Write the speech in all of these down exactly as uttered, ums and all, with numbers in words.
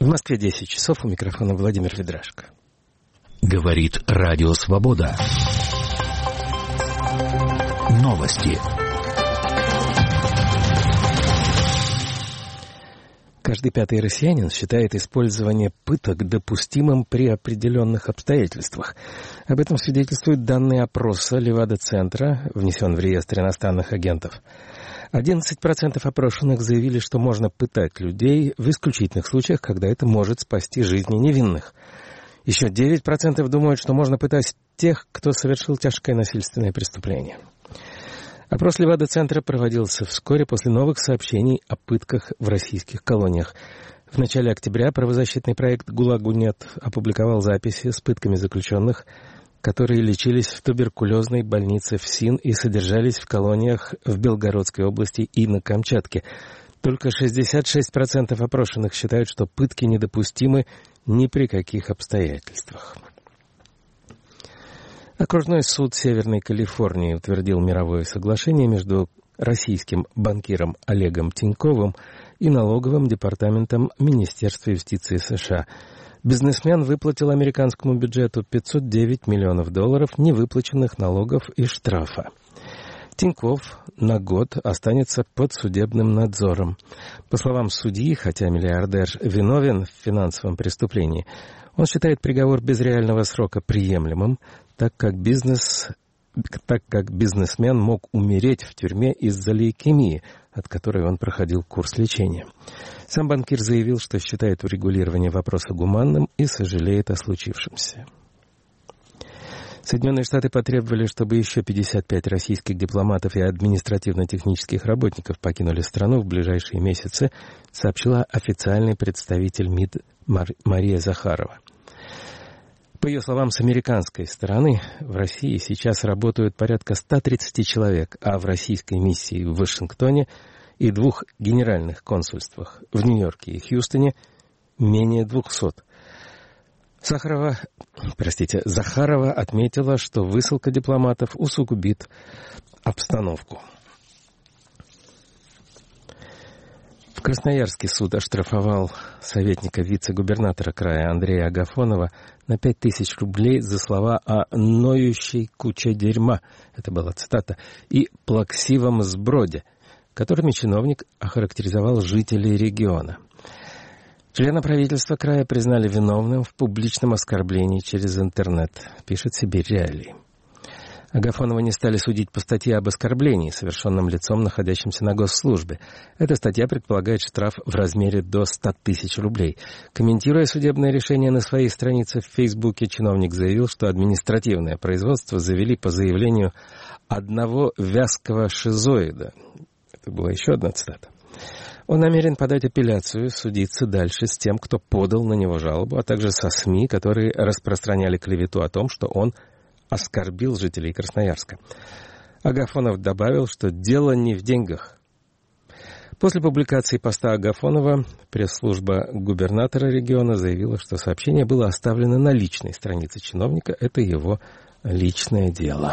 В Москве десять часов, у микрофона Владимир Ведрашко. Говорит Радио Свобода. Новости. Каждый пятый россиянин считает использование пыток допустимым при определенных обстоятельствах. Об этом свидетельствуют данные опроса Левада-центра, внесен в реестр иностранных агентов. одиннадцать процентов опрошенных заявили, что можно пытать людей в исключительных случаях, когда это может спасти жизни невинных. Еще девять процентов думают, что можно пытать тех, кто совершил тяжкое насильственное преступление. Опрос Левада-центра проводился вскоре после новых сообщений о пытках в российских колониях. В начале октября правозащитный проект «ГУЛАГу нет» опубликовал записи с пытками заключенных, которые лечились в туберкулезной больнице ФСИН и содержались в колониях в Белгородской области и на Камчатке. Только шестьдесят шесть процентов опрошенных считают, что пытки недопустимы ни при каких обстоятельствах. Окружной суд Северной Калифорнии утвердил мировое соглашение между российским банкиром Олегом Тиньковым и налоговым департаментом Министерства юстиции США. Бизнесмен выплатил американскому бюджету пятьсот девять миллионов долларов невыплаченных налогов и штрафа. Тиньков на год останется под судебным надзором. По словам судьи, хотя миллиардер виновен в финансовом преступлении, он считает приговор без реального срока приемлемым, так как бизнес, так как бизнесмен мог умереть в тюрьме из-за лейкемии, от которой он проходил курс лечения. Сам банкир заявил, что считает урегулирование вопроса гуманным и сожалеет о случившемся. Соединенные Штаты потребовали, чтобы еще пятьдесят пять российских дипломатов и административно-технических работников покинули страну в ближайшие месяцы, сообщила официальный представитель МИД Мария Захарова. По ее словам, с американской стороны в России сейчас работают порядка ста тридцати человек, а в российской миссии в Вашингтоне и двух генеральных консульствах в Нью-Йорке и Хьюстоне менее двухсот. Сахарова, простите, Захарова отметила, что высылка дипломатов усугубит обстановку. В Красноярске суд оштрафовал советника вице-губернатора края Андрея Агафонова на пять тысяч рублей за слова о «ноющей куче дерьма», это была цитата, и «плаксивом сброде», которыми чиновник охарактеризовал жителей региона. Члена правительства края признали виновным в публичном оскорблении через интернет, пишет «Сибирь Реалии». Агафонова не стали судить по статье об оскорблении, совершенном лицом, находящимся на госслужбе. Эта статья предполагает штраф в размере до ста тысяч рублей. Комментируя судебное решение на своей странице в Фейсбуке, чиновник заявил, что административное производство завели по заявлению одного вязкого шизоида. Это была еще одна цитата. Он намерен подать апелляцию, судиться дальше с тем, кто подал на него жалобу, а также со СМИ, которые распространяли клевету о том, что он оскорбил жителей Красноярска. Агафонов добавил, что дело не в деньгах. После публикации поста Агафонова пресс-служба губернатора региона заявила, что сообщение было оставлено на личной странице чиновника. Это его личное дело.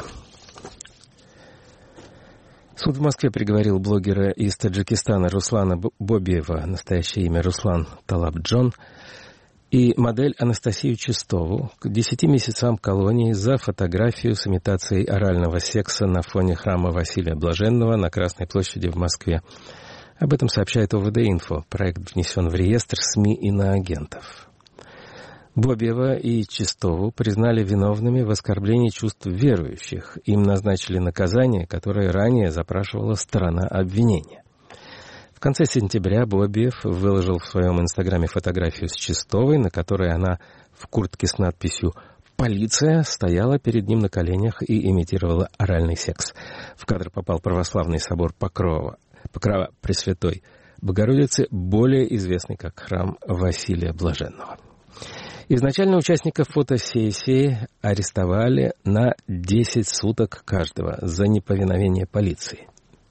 Суд в Москве приговорил блогера из Таджикистана Руслана Бобиева, настоящее имя Руслан Талабджон, и модель Анастасию Чистову к десяти месяцам колонии за фотографию с имитацией орального секса на фоне храма Василия Блаженного на Красной площади в Москве. Об этом сообщает ОВД-Инфо. Проект внесен в реестр СМИ иноагентов. Бобиева и Чистову признали виновными в оскорблении чувств верующих. Им назначили наказание, которое ранее запрашивала сторона обвинения. В конце сентября Бобиев выложил в своем инстаграме фотографию с Чистовой, на которой она в куртке с надписью «Полиция» стояла перед ним на коленях и имитировала оральный секс. В кадр попал православный собор Покрова, Покрова Пресвятой Богородицы, более известный как храм Василия Блаженного. Изначально участников фотосессии арестовали на десять суток каждого за неповиновение полиции.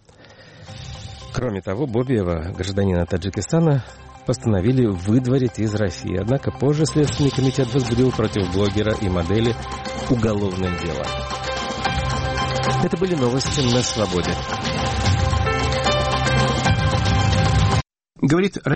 Кроме того, Бобиева, гражданина Таджикистана, постановили выдворить из России. Однако позже Следственный комитет возбудил против блогера и модели уголовное дело. Это были новости на Свободе. Говорит